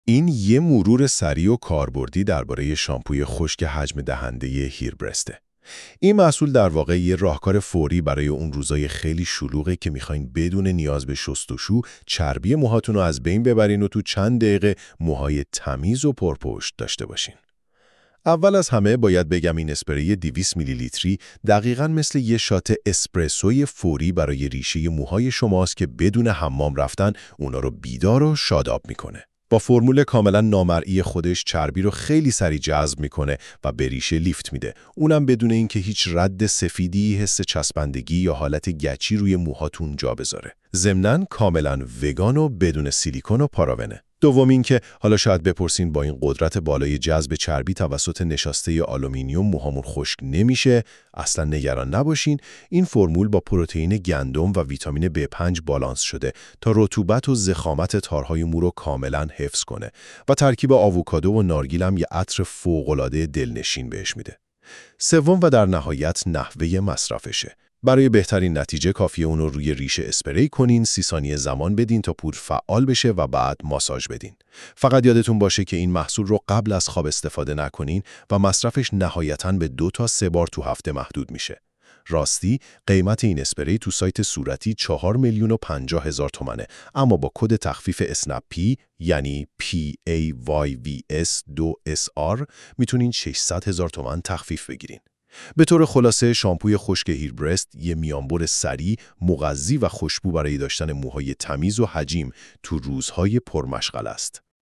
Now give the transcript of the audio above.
این یه مرور سریع و کاربردی درباره شامپوی خشک حجم دهنده هیربرسته. این محصول در واقع یه راهکار فوری برای اون روزای خیلی شلوغه که میخواین بدون نیاز به شستشو چربی موهاتون رو از بین ببرین و تو چند دقیقه موهای تمیز و پرپشت داشته باشین. اول از همه باید بگم این اسپری 200 میلی لیتری دقیقاً مثل یه شات اسپرسوی فوری برای ریشه موهای شماست که بدون حمام رفتن اونا رو بیدار و شاداب میکنه. با فرمول کاملا نامرئی خودش چربی رو خیلی سریع جذب میکنه و به ریشه لیفت میده. اونم بدون اینکه هیچ رد سفیدی، حس چسبندگی یا حالت گچی روی موهاتون جا بذاره. ضمناً کاملا وگان و بدون سیلیکون و پاراونه. دوم اینکه حالا شاید بپرسین با این قدرت بالای جذب چربی توسط نشاسته آلومینیوم موهامون خشک نمیشه؟ اصلا نگران نباشین. این فرمول با پروتئین گندم و ویتامین B5 بالانس شده تا رطوبت و ضخامت تارهای مو رو کاملا حفظ کنه و ترکیب آووکادو و نارگیل هم یه عطر فوق‌العاده دلنشین بهش میده. سوم و در نهایت نحوه مصرفشه. برای بهترین نتیجه کافیه اون رو روی ریشه اسپری کنین، 30 ثانیه زمان بدین تا پودر فعال بشه و بعد ماساژ بدین. فقط یادتون باشه که این محصول رو قبل از خواب استفاده نکنین و مصرفش نهایتاً به 2 تا 3 بار تو هفته محدود میشه. راستی قیمت این اسپری تو سایت صورتی 4,050,000 تومنه، اما با کد تخفیف اسنپ پی یعنی PAYVS2SR میتونین 600,000 تومن تخفیف بگیرین. به طور خلاصه شامپوی خشک هیربرست یه میانبر سریع، مغذی و خوشبو برای داشتن موهای تمیز و حجیم تو روزهای پرمشغله است.